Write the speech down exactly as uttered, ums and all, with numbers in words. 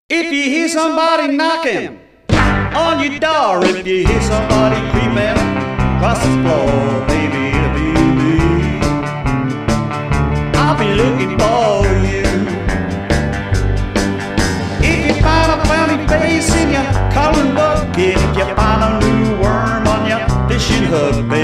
If you hear somebody knocking on your door, if you hear somebody creeping across the floor, baby, it'll be me. I'll be looking for you. If you find a funny face in your coloring bucket, if you find a new worm on your fishing hook, baby,